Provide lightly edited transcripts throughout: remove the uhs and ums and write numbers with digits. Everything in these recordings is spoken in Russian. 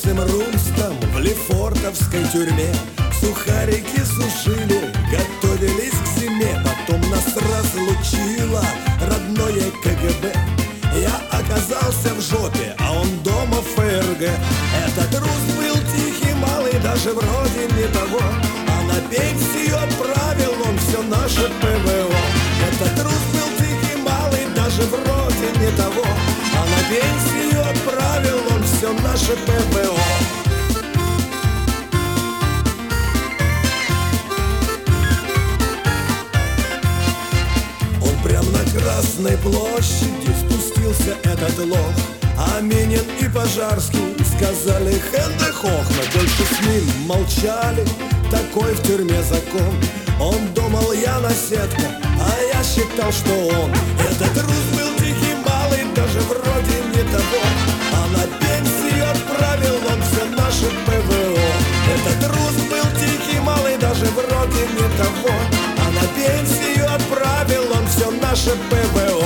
Чудесным румстом в лефортовской тюрьме сухарики сушили, готовились к зиме. Потом нас разлучило родное КГБ. Я оказался в жопе, а он дома в ФРГ. Этот рус был тихий, малый, даже вроде не того, а на пенсию отправил он все наше ПВО. Этот рус был тихий, малый, даже вроде не того, а на пенсию отправил он все наше ПВО. Он прям на Красной площади спустился, этот лох. А Минин и Пожарский сказали хэнде-хох. Мы больше с ним молчали, такой в тюрьме закон. Он думал, я наседка, а я считал, что он. Этот рус был тихий, малый, даже вроде не того, а на пенсию отправил он все наше ПВО. Этот рус был тихий, малый, даже вроде не того, а на пенсию отправил он все наше ПВО.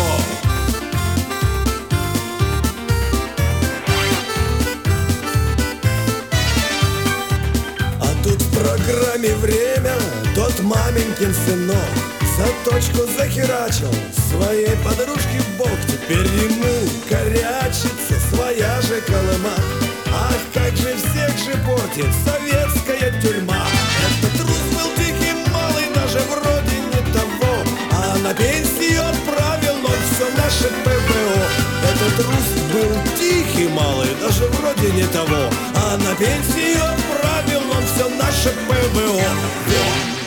В программе «Время» тот маменькин сынок за точку захерачил своей подружке в бок. Теперь ему корячится своя же Колыма. Ах, как же всех же портит советская тюрьма. Этот рус был тихий, малый, даже вроде не того, а на пенсию отправил он все наше ПВО. Этот рус был тихий, малый, даже вроде не того, а на пенсию отправил он все наше ПВО.